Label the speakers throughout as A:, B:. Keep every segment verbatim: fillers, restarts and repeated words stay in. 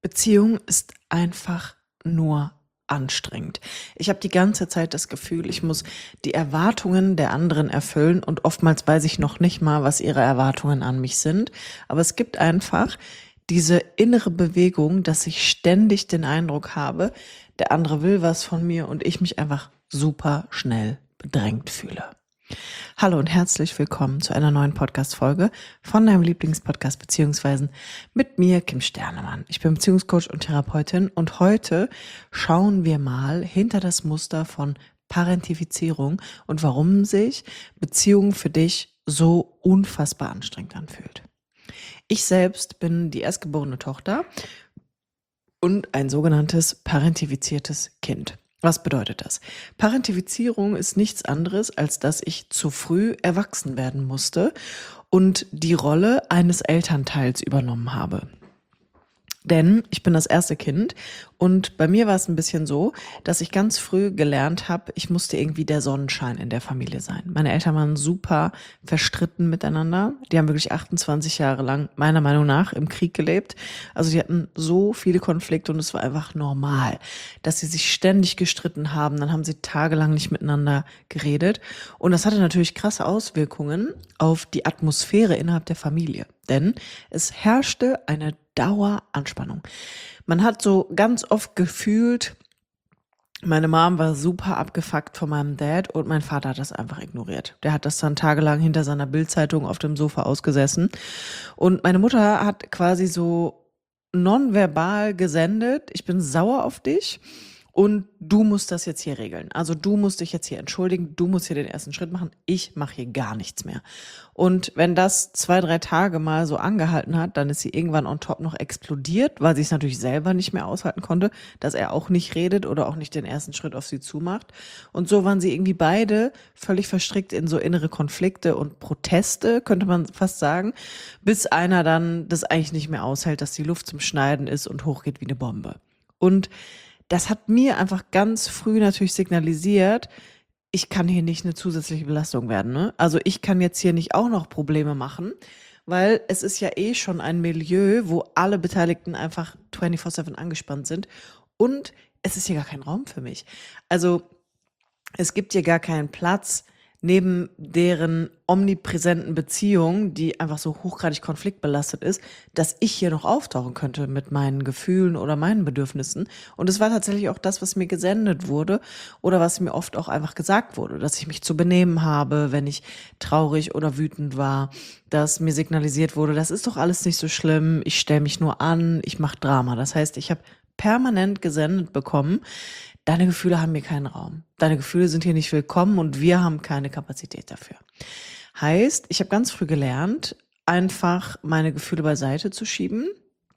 A: Beziehung ist einfach nur anstrengend. Ich habe die ganze Zeit das Gefühl, ich muss die Erwartungen der anderen erfüllen und oftmals weiß ich noch nicht mal, was ihre Erwartungen an mich sind. Aber es gibt einfach diese innere Bewegung, dass ich ständig den Eindruck habe, der andere will was von mir und ich mich einfach super schnell bedrängt fühle. Hallo und herzlich willkommen zu einer neuen Podcast-Folge von deinem Lieblingspodcast beziehungsweise mit mir, Kim Sternemann. Ich bin Beziehungscoach und Therapeutin und heute schauen wir mal hinter das Muster von Parentifizierung und warum sich Beziehung für dich so unfassbar anstrengend anfühlt. Ich selbst bin die erstgeborene Tochter und ein sogenanntes parentifiziertes Kind. Was bedeutet das? Parentifizierung ist nichts anderes, als dass ich zu früh erwachsen werden musste und die Rolle eines Elternteils übernommen habe. Denn ich bin das erste Kind und bei mir war es ein bisschen so, dass ich ganz früh gelernt habe, ich musste irgendwie der Sonnenschein in der Familie sein. Meine Eltern waren super verstritten miteinander. Die haben wirklich achtundzwanzig Jahre lang, meiner Meinung nach, im Krieg gelebt. Also die hatten so viele Konflikte und es war einfach normal, dass sie sich ständig gestritten haben. Dann haben sie tagelang nicht miteinander geredet. Und das hatte natürlich krasse Auswirkungen auf die Atmosphäre innerhalb der Familie. Denn es herrschte eine Daueranspannung. Man hat so ganz oft gefühlt, meine Mom war super abgefuckt von meinem Dad und mein Vater hat das einfach ignoriert. Der hat das dann tagelang hinter seiner Bildzeitung auf dem Sofa ausgesessen. Und meine Mutter hat quasi so nonverbal gesendet, ich bin sauer auf dich und du musst das jetzt hier regeln. Also du musst dich jetzt hier entschuldigen, du musst hier den ersten Schritt machen, ich mache hier gar nichts mehr. Und wenn das zwei, drei Tage mal so angehalten hat, dann ist sie irgendwann on top noch explodiert, weil sie es natürlich selber nicht mehr aushalten konnte, dass er auch nicht redet oder auch nicht den ersten Schritt auf sie zumacht. Und so waren sie irgendwie beide völlig verstrickt in so innere Konflikte und Proteste, könnte man fast sagen, bis einer dann das eigentlich nicht mehr aushält, dass die Luft zum Schneiden ist und hochgeht wie eine Bombe. Und das hat mir einfach ganz früh natürlich signalisiert, ich kann hier nicht eine zusätzliche Belastung werden. Ne? Also ich kann jetzt hier nicht auch noch Probleme machen, weil es ist ja eh schon ein Milieu, wo alle Beteiligten einfach vierundzwanzig sieben angespannt sind und es ist hier gar kein Raum für mich. Also es gibt hier gar keinen Platz neben deren omnipräsenten Beziehung, die einfach so hochgradig konfliktbelastet ist, dass ich hier noch auftauchen könnte mit meinen Gefühlen oder meinen Bedürfnissen. Und es war tatsächlich auch das, was mir gesendet wurde oder was mir oft auch einfach gesagt wurde, dass ich mich zu benehmen habe, wenn ich traurig oder wütend war, dass mir signalisiert wurde, das ist doch alles nicht so schlimm, ich stelle mich nur an, ich mache Drama. Das heißt, ich habe permanent gesendet bekommen, deine Gefühle haben hier keinen Raum. Deine Gefühle sind hier nicht willkommen und wir haben keine Kapazität dafür. Heißt, ich habe ganz früh gelernt, einfach meine Gefühle beiseite zu schieben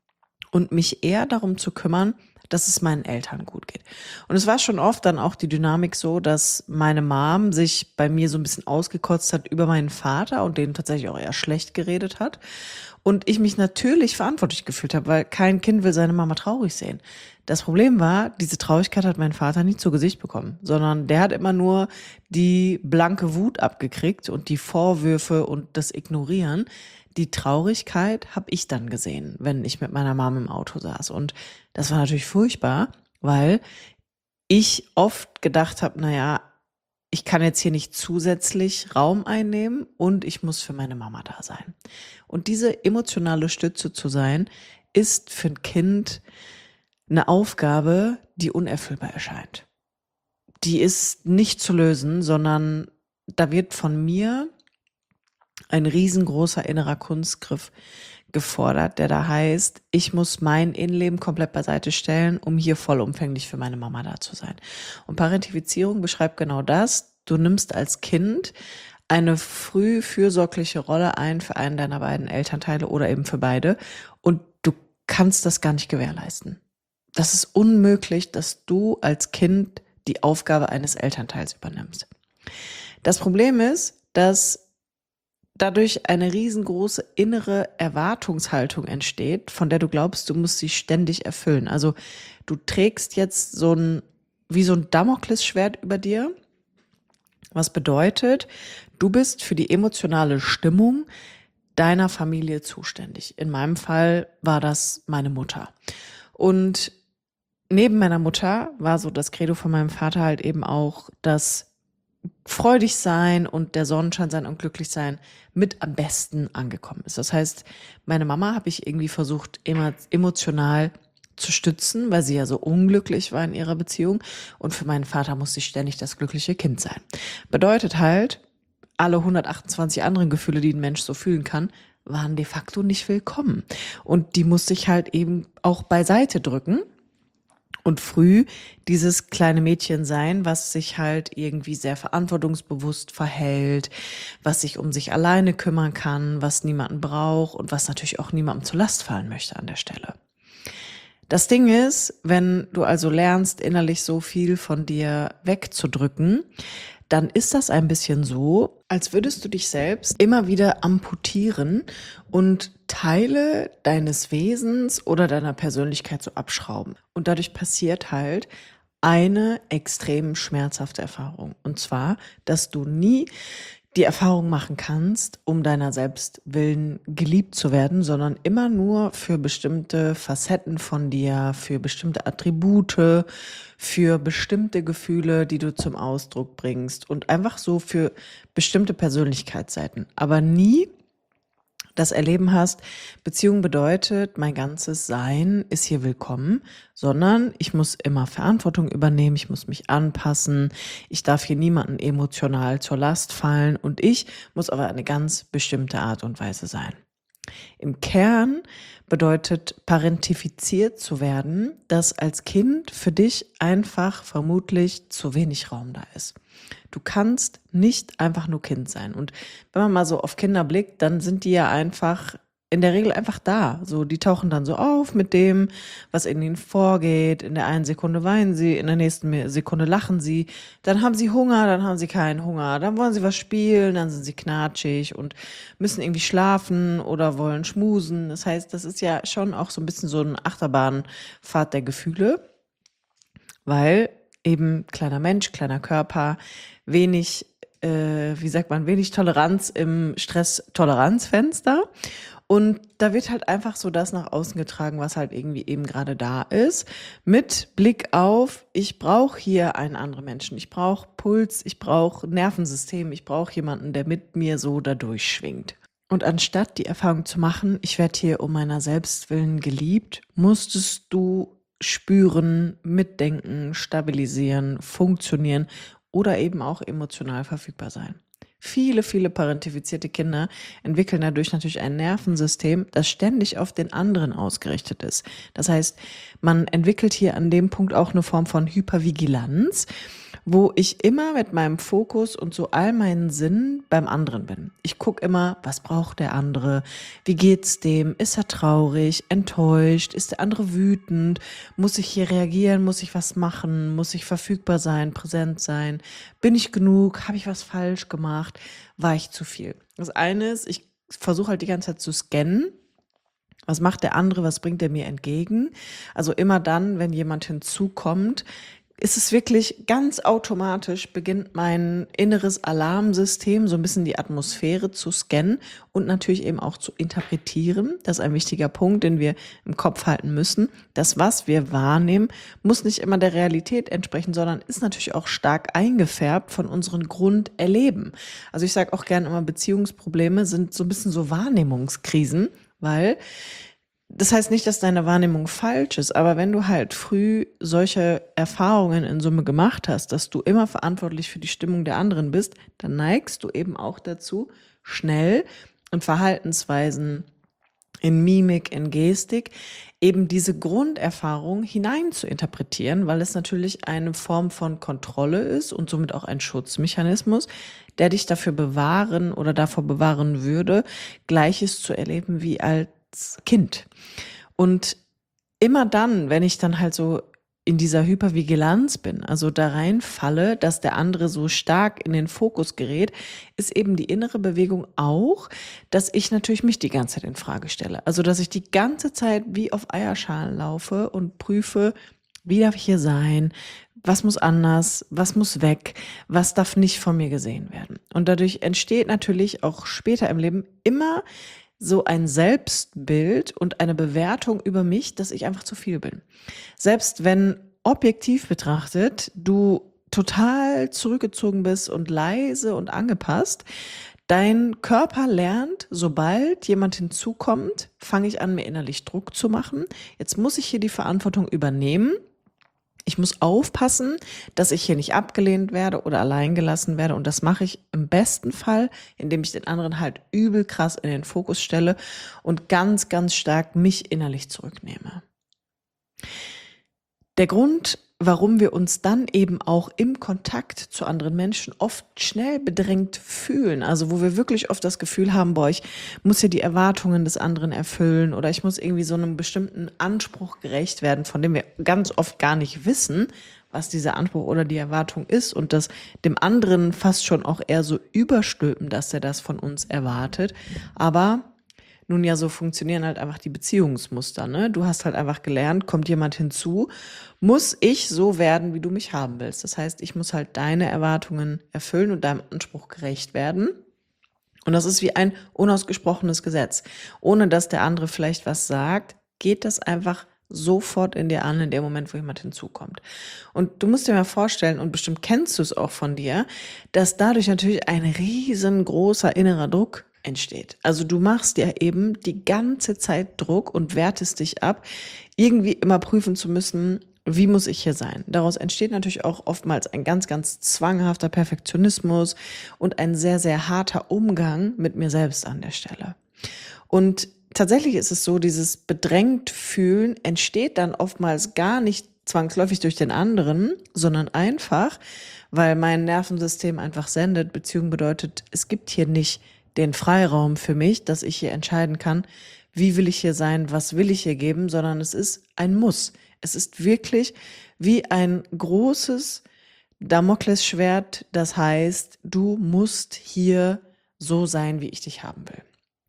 A: und mich eher darum zu kümmern, dass es meinen Eltern gut geht. Und es war schon oft dann auch die Dynamik so, dass meine Mom sich bei mir so ein bisschen ausgekotzt hat über meinen Vater und den tatsächlich auch eher schlecht geredet hat. Und ich mich natürlich verantwortlich gefühlt habe, weil kein Kind will seine Mama traurig sehen. Das Problem war, diese Traurigkeit hat mein Vater nie zu Gesicht bekommen, sondern der hat immer nur die blanke Wut abgekriegt und die Vorwürfe und das Ignorieren. Die Traurigkeit habe ich dann gesehen, wenn ich mit meiner Mom im Auto saß. Und das war natürlich furchtbar, weil ich oft gedacht habe, naja, ich kann jetzt hier nicht zusätzlich Raum einnehmen und ich muss für meine Mama da sein. Und diese emotionale Stütze zu sein, ist für ein Kind eine Aufgabe, die unerfüllbar erscheint. Die ist nicht zu lösen, sondern da wird von mir ein riesengroßer innerer Kunstgriff gefordert, der da heißt, ich muss mein Innenleben komplett beiseite stellen, um hier vollumfänglich für meine Mama da zu sein. Und Parentifizierung beschreibt genau das. Du nimmst als Kind eine früh fürsorgliche Rolle ein für einen deiner beiden Elternteile oder eben für beide und du kannst das gar nicht gewährleisten. Das ist unmöglich, dass du als Kind die Aufgabe eines Elternteils übernimmst. Das Problem ist, dass dadurch eine riesengroße innere Erwartungshaltung entsteht, von der du glaubst, du musst sie ständig erfüllen. Also du trägst jetzt so ein, wie so ein Damoklesschwert über dir, was bedeutet, du bist für die emotionale Stimmung deiner Familie zuständig. In meinem Fall war das meine Mutter. Und neben meiner Mutter war so das Credo von meinem Vater halt eben auch, dass freudig sein und der Sonnenschein sein und glücklich sein mit am besten angekommen ist. Das heißt, meine Mama habe ich irgendwie versucht, immer emotional zu stützen, weil sie ja so unglücklich war in ihrer Beziehung. Und für meinen Vater musste ich ständig das glückliche Kind sein. Bedeutet halt, alle hundertachtundzwanzig anderen Gefühle, die ein Mensch so fühlen kann, waren de facto nicht willkommen. Und die musste ich halt eben auch beiseite drücken und früh dieses kleine Mädchen sein, was sich halt irgendwie sehr verantwortungsbewusst verhält, was sich um sich alleine kümmern kann, was niemanden braucht und was natürlich auch niemandem zur Last fallen möchte an der Stelle. Das Ding ist, wenn du also lernst, innerlich so viel von dir wegzudrücken, dann ist das ein bisschen so, als würdest du dich selbst immer wieder amputieren und Teile deines Wesens oder deiner Persönlichkeit so abschrauben. Und dadurch passiert halt eine extrem schmerzhafte Erfahrung. Und zwar, dass du nie die Erfahrung machen kannst, um deiner selbst willen geliebt zu werden, sondern immer nur für bestimmte Facetten von dir, für bestimmte Attribute, für bestimmte Gefühle, die du zum Ausdruck bringst und einfach so für bestimmte Persönlichkeitsseiten, aber nie das Erleben hast, Beziehung bedeutet, mein ganzes Sein ist hier willkommen, sondern ich muss immer Verantwortung übernehmen, ich muss mich anpassen, ich darf hier niemanden emotional zur Last fallen und ich muss aber eine ganz bestimmte Art und Weise sein. Im Kern bedeutet parentifiziert zu werden, dass als Kind für dich einfach vermutlich zu wenig Raum da ist. Du kannst nicht einfach nur Kind sein. Und wenn man mal so auf Kinder blickt, dann sind die ja einfach in der Regel einfach da. So, die tauchen dann so auf mit dem, was in ihnen vorgeht. In der einen Sekunde weinen sie, in der nächsten Sekunde lachen sie. Dann haben sie Hunger, dann haben sie keinen Hunger. Dann wollen sie was spielen, dann sind sie knatschig und müssen irgendwie schlafen oder wollen schmusen. Das heißt, das ist ja schon auch so ein bisschen so eine Achterbahnfahrt der Gefühle, weil eben kleiner Mensch, kleiner Körper, wenig, äh, wie sagt man, wenig Toleranz im Stress-Toleranzfenster. Und da wird halt einfach so das nach außen getragen, was halt irgendwie eben gerade da ist, mit Blick auf, ich brauche hier einen anderen Menschen, ich brauche Puls, ich brauche Nervensystem, ich brauche jemanden, der mit mir so da durchschwingt. Und anstatt die Erfahrung zu machen, ich werde hier um meiner selbst willen geliebt, musstest du spüren, mitdenken, stabilisieren, funktionieren oder eben auch emotional verfügbar sein. Viele, viele parentifizierte Kinder entwickeln dadurch natürlich ein Nervensystem, das ständig auf den anderen ausgerichtet ist. Das heißt, man entwickelt hier an dem Punkt auch eine Form von Hypervigilanz, wo ich immer mit meinem Fokus und so all meinen Sinnen beim anderen bin. Ich gucke immer, was braucht der andere? Wie geht's dem? Ist er traurig, enttäuscht? Ist der andere wütend? Muss ich hier reagieren? Muss ich was machen? Muss ich verfügbar sein, präsent sein? Bin ich genug? Habe ich was falsch gemacht? War ich zu viel? Das eine ist, ich versuche halt die ganze Zeit zu scannen. Was macht der andere? Was bringt er mir entgegen? Also immer dann, wenn jemand hinzukommt, ist es wirklich ganz automatisch, beginnt mein inneres Alarmsystem so ein bisschen die Atmosphäre zu scannen und natürlich eben auch zu interpretieren. Das ist ein wichtiger Punkt, den wir im Kopf halten müssen. Das, was wir wahrnehmen, muss nicht immer der Realität entsprechen, sondern ist natürlich auch stark eingefärbt von unseren Grunderleben. Also ich sage auch gerne immer, Beziehungsprobleme sind so ein bisschen so Wahrnehmungskrisen, weil das heißt nicht, dass deine Wahrnehmung falsch ist, aber wenn du halt früh solche Erfahrungen in Summe gemacht hast, dass du immer verantwortlich für die Stimmung der anderen bist, dann neigst du eben auch dazu, schnell in Verhaltensweisen, in Mimik, in Gestik, eben diese Grunderfahrung hinein zu interpretieren, weil es natürlich eine Form von Kontrolle ist und somit auch ein Schutzmechanismus, der dich dafür bewahren oder davor bewahren würde, Gleiches zu erleben wie als Kind. Und immer dann, wenn ich dann halt so in dieser Hypervigilanz bin, also da reinfalle, dass der andere so stark in den Fokus gerät, ist eben die innere Bewegung auch, dass ich natürlich mich die ganze Zeit in Frage stelle. Also, dass ich die ganze Zeit wie auf Eierschalen laufe und prüfe, wie darf ich hier sein? Was muss anders? Was muss weg? Was darf nicht von mir gesehen werden? Und dadurch entsteht natürlich auch später im Leben immer so ein Selbstbild und eine Bewertung über mich, dass ich einfach zu viel bin. Selbst wenn objektiv betrachtet du total zurückgezogen bist und leise und angepasst, dein Körper lernt, sobald jemand hinzukommt, fange ich an, mir innerlich Druck zu machen. Jetzt muss ich hier die Verantwortung übernehmen. Ich muss aufpassen, dass ich hier nicht abgelehnt werde oder allein gelassen werde. Und das mache ich im besten Fall, indem ich den anderen halt übel krass in den Fokus stelle und ganz, ganz stark mich innerlich zurücknehme. Der Grund, warum wir uns dann eben auch im Kontakt zu anderen Menschen oft schnell bedrängt fühlen, also wo wir wirklich oft das Gefühl haben, boah, ich muss hier die Erwartungen des anderen erfüllen oder ich muss irgendwie so einem bestimmten Anspruch gerecht werden, von dem wir ganz oft gar nicht wissen, was dieser Anspruch oder die Erwartung ist und das dem anderen fast schon auch eher so überstülpen, dass er das von uns erwartet. Aber nun ja, so funktionieren halt einfach die Beziehungsmuster, ne? Du hast halt einfach gelernt, kommt jemand hinzu, muss ich so werden, wie du mich haben willst. Das heißt, ich muss halt deine Erwartungen erfüllen und deinem Anspruch gerecht werden. Und das ist wie ein unausgesprochenes Gesetz. Ohne dass der andere vielleicht was sagt, geht das einfach sofort in dir an, in dem Moment, wo jemand hinzukommt. Und du musst dir mal vorstellen, und bestimmt kennst du es auch von dir, dass dadurch natürlich ein riesengroßer innerer Druck entsteht. Also du machst dir eben die ganze Zeit Druck und wertest dich ab, irgendwie immer prüfen zu müssen, wie muss ich hier sein? Daraus entsteht natürlich auch oftmals ein ganz, ganz zwanghafter Perfektionismus und ein sehr, sehr harter Umgang mit mir selbst an der Stelle. Und tatsächlich ist es so, dieses bedrängt fühlen entsteht dann oftmals gar nicht zwangsläufig durch den anderen, sondern einfach, weil mein Nervensystem einfach sendet. Beziehung bedeutet, es gibt hier nicht den Freiraum für mich, dass ich hier entscheiden kann, wie will ich hier sein, was will ich hier geben, sondern es ist ein Muss. Es ist wirklich wie ein großes Damoklesschwert, das heißt, du musst hier so sein, wie ich dich haben will.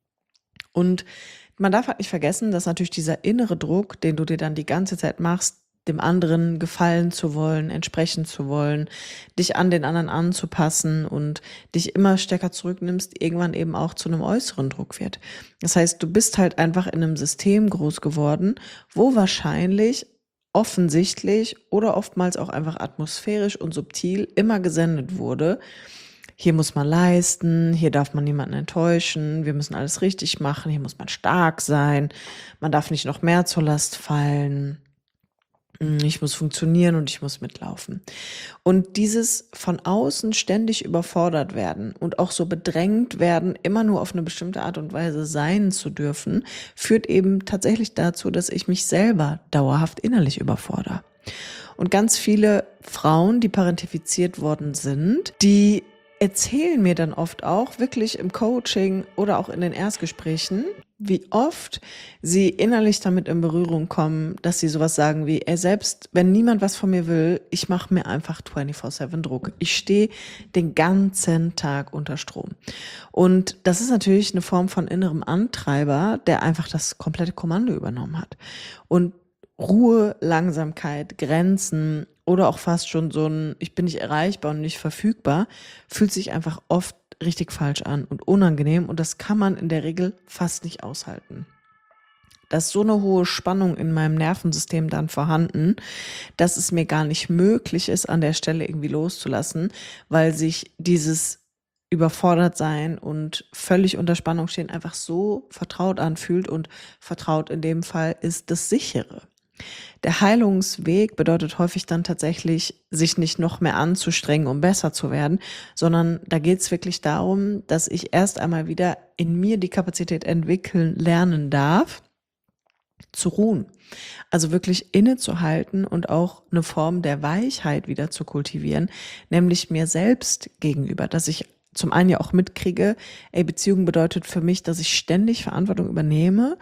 A: Und man darf halt nicht vergessen, dass natürlich dieser innere Druck, den du dir dann die ganze Zeit machst, dem anderen gefallen zu wollen, entsprechen zu wollen, dich an den anderen anzupassen und dich immer stärker zurücknimmst, irgendwann eben auch zu einem äußeren Druck wird. Das heißt, du bist halt einfach in einem System groß geworden, wo wahrscheinlich offensichtlich oder oftmals auch einfach atmosphärisch und subtil immer gesendet wurde, hier muss man leisten, hier darf man niemanden enttäuschen, wir müssen alles richtig machen, hier muss man stark sein, man darf nicht noch mehr zur Last fallen. Ich muss funktionieren und ich muss mitlaufen. Und dieses von außen ständig überfordert werden und auch so bedrängt werden, immer nur auf eine bestimmte Art und Weise sein zu dürfen, führt eben tatsächlich dazu, dass ich mich selber dauerhaft innerlich überfordere. Und ganz viele Frauen, die parentifiziert worden sind, die erzählen mir dann oft auch wirklich im Coaching oder auch in den Erstgesprächen, wie oft sie innerlich damit in Berührung kommen, dass sie sowas sagen wie, ey, selbst wenn niemand was von mir will, ich mache mir einfach vierundzwanzig sieben Druck. Ich stehe den ganzen Tag unter Strom. Und das ist natürlich eine Form von innerem Antreiber, der einfach das komplette Kommando übernommen hat. Und Ruhe, Langsamkeit, Grenzen oder auch fast schon so ein, ich bin nicht erreichbar und nicht verfügbar, fühlt sich einfach oft richtig falsch an und unangenehm und das kann man in der Regel fast nicht aushalten. Da ist so eine hohe Spannung in meinem Nervensystem dann vorhanden, dass es mir gar nicht möglich ist, an der Stelle irgendwie loszulassen, weil sich dieses überfordert sein und völlig unter Spannung stehen einfach so vertraut anfühlt und vertraut in dem Fall ist das Sichere. Der Heilungsweg bedeutet häufig dann tatsächlich, sich nicht noch mehr anzustrengen, um besser zu werden, sondern da geht es wirklich darum, dass ich erst einmal wieder in mir die Kapazität entwickeln lernen darf, zu ruhen. Also wirklich innezuhalten und auch eine Form der Weichheit wieder zu kultivieren, nämlich mir selbst gegenüber, dass ich zum einen ja auch mitkriege, ey, Beziehung bedeutet für mich, dass ich ständig Verantwortung übernehme.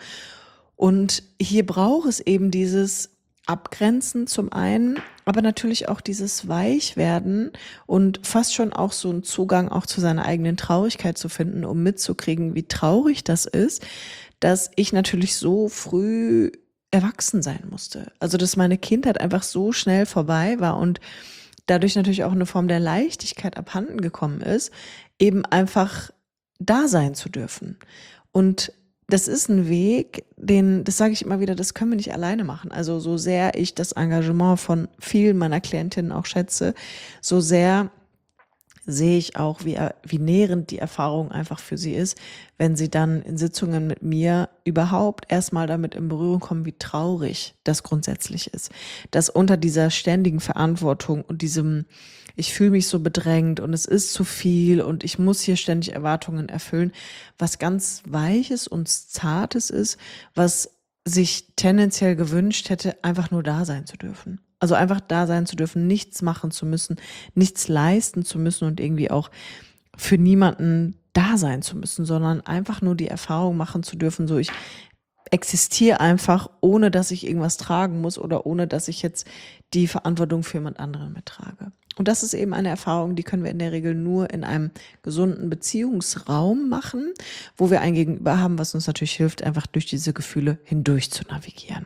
A: Und hier braucht es eben dieses Abgrenzen zum einen, aber natürlich auch dieses Weichwerden und fast schon auch so einen Zugang auch zu seiner eigenen Traurigkeit zu finden, um mitzukriegen, wie traurig das ist, dass ich natürlich so früh erwachsen sein musste. Also dass meine Kindheit einfach so schnell vorbei war und dadurch natürlich auch eine Form der Leichtigkeit abhanden gekommen ist, eben einfach da sein zu dürfen. Und das ist ein Weg, den, das sage ich immer wieder, das können wir nicht alleine machen. Also so sehr ich das Engagement von vielen meiner Klientinnen auch schätze, so sehr sehe ich auch, wie, er- wie nährend die Erfahrung einfach für sie ist, wenn sie dann in Sitzungen mit mir überhaupt erstmal damit in Berührung kommen, wie traurig das grundsätzlich ist. Dass unter dieser ständigen Verantwortung und diesem, ich fühle mich so bedrängt und es ist zu viel und ich muss hier ständig Erwartungen erfüllen, was ganz Weiches und Zartes ist, was sich tendenziell gewünscht hätte, einfach nur da sein zu dürfen. Also einfach da sein zu dürfen, nichts machen zu müssen, nichts leisten zu müssen und irgendwie auch für niemanden da sein zu müssen, sondern einfach nur die Erfahrung machen zu dürfen, so ich existiere einfach, ohne dass ich irgendwas tragen muss oder ohne dass ich jetzt die Verantwortung für jemand anderen mittrage. Und das ist eben eine Erfahrung, die können wir in der Regel nur in einem gesunden Beziehungsraum machen, wo wir ein Gegenüber haben, was uns natürlich hilft, einfach durch diese Gefühle hindurch zu navigieren.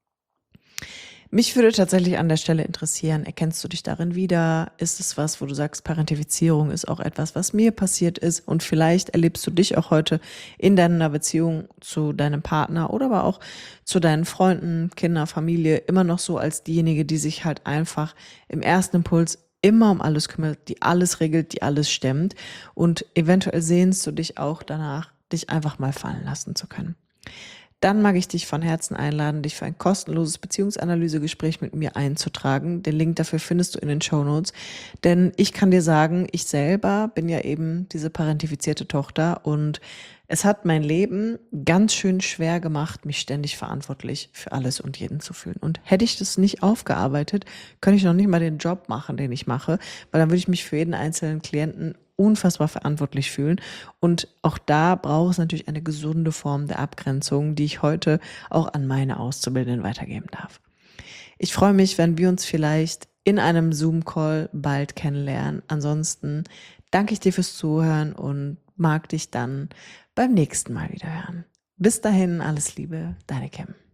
A: Mich würde tatsächlich an der Stelle interessieren, erkennst du dich darin wieder? Ist es was, wo du sagst, Parentifizierung ist auch etwas, was mir passiert ist und vielleicht erlebst du dich auch heute in deiner Beziehung zu deinem Partner oder aber auch zu deinen Freunden, Kinder, Familie immer noch so als diejenige, die sich halt einfach im ersten Impuls immer um alles kümmert, die alles regelt, die alles stemmt und eventuell sehnst du dich auch danach, dich einfach mal fallen lassen zu können. Dann mag ich dich von Herzen einladen, dich für ein kostenloses Beziehungsanalysegespräch mit mir einzutragen. Den Link dafür findest du in den Shownotes. Denn ich kann dir sagen, ich selber bin ja eben diese parentifizierte Tochter und es hat mein Leben ganz schön schwer gemacht, mich ständig verantwortlich für alles und jeden zu fühlen. Und hätte ich das nicht aufgearbeitet, könnte ich noch nicht mal den Job machen, den ich mache, weil dann würde ich mich für jeden einzelnen Klienten unfassbar verantwortlich fühlen. Und auch da braucht es natürlich eine gesunde Form der Abgrenzung, die ich heute auch an meine Auszubildenden weitergeben darf. Ich freue mich, wenn wir uns vielleicht in einem Zoom-Call bald kennenlernen. Ansonsten danke ich dir fürs Zuhören und mag dich dann beim nächsten Mal wieder hören. Bis dahin, alles Liebe, deine Kim.